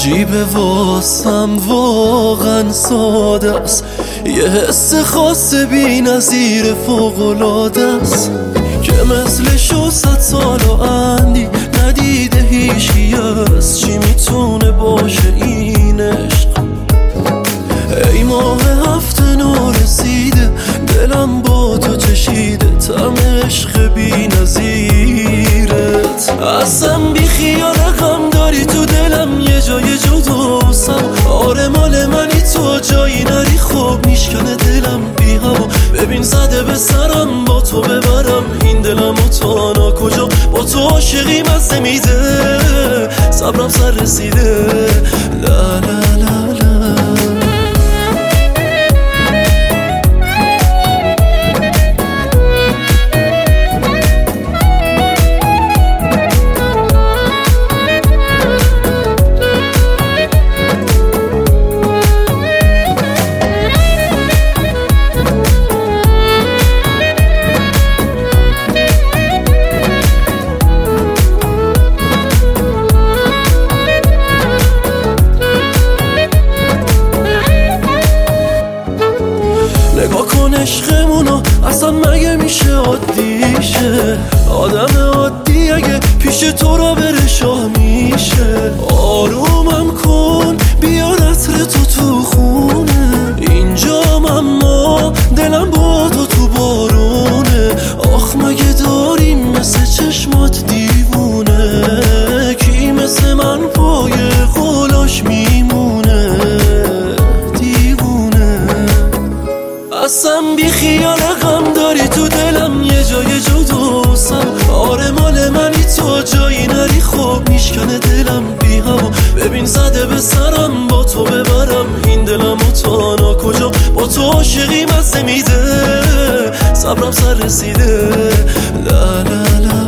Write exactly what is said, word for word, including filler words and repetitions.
عجیبه واسم واقعا ساده است، یه حس خاص بی نظیر فوق‌العاده است که مثلشو صد سال و اندی ندیده هیچکی است. چی میتونه باشه این عشق؟ ای ماه هفته نورسیده دلم با تو چشیده طعم عشق بی نظیرت. اصلا بی خیال غم داری تو دلم یه جای جداستم. آره مال منی تو جایی نری خوب میشکنه دلم بی هوا. ببین زده به سرم با تو ببرم این دلم و تانا کجا. با تو عاشقی مزه میده صبرم سر رسیده. لا لا لا لا نگاه کن عشقمونو اصلا مگه میشه عادیشه؟ آدم عادی اگه پیش تو را بره شاه میشه. آرومم کن بیار عطر تو تو خونه اینجام، اما دلم با تو تو بارونه. آخ مگه داریم مثل چشمات دیوونه؟ کی مثل من پای قولاش میمونه دیوونه؟ اصلا بی خیال غم داری تو دلم یه جای جداستم. آره مال منی تو جایی نری خوب میشکنه دلم بی هوا. ببین زده به سرم با تو ببرم این دلم و تانا کجا. با تو عاشقی مزه میده صبرم سر رسیده. لا لا لا